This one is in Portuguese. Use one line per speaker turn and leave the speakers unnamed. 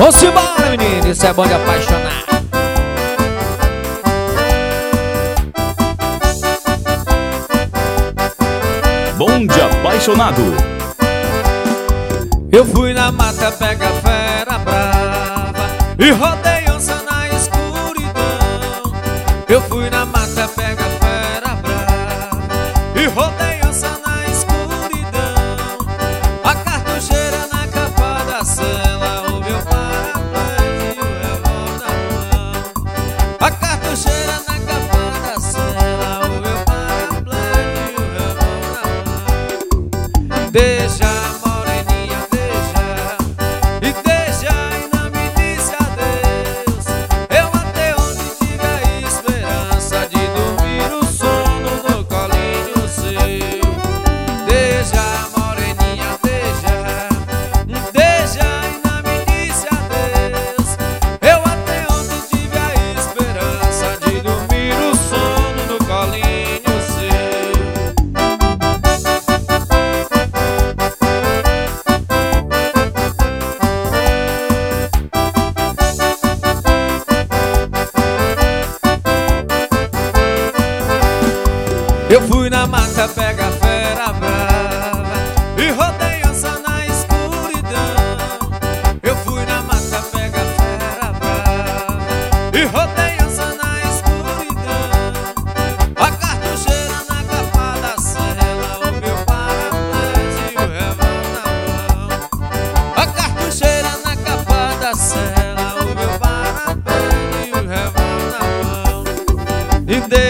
Vamos embora, menino, isso é bom de apaixonar.
Bom de apaixonado.
Eu fui na mata pegar fera brava e rodei onça na escuridão. Eu fui na mata pegar fera brava e rodei onça na escuridão. A cartucheira na capa da cela, o meu parapente e o revólver na mão. A cartucheira na capa da cela, o meu parapente e o revólver na mão. Deixa a moreninha, deixa, e deixa e não me disse adeus. Eu até onde tive a esperança de dormir o sono no colinho seu. Deixa a moreninha, deixa, deixa e não me disse adeus. Eu até onde tive a esperança de dormir o sono no colinho seu. Eu fui na mata pegar fera brava e rodei onça na escuridão. Eu fui na mata pegar fera brava e rodei onça na escuridão. A cartucheira na capa da cela, o meu parapente e o revólver na mão. A cartucheira na capa da cela, o meu parapente e o revólver na mão. E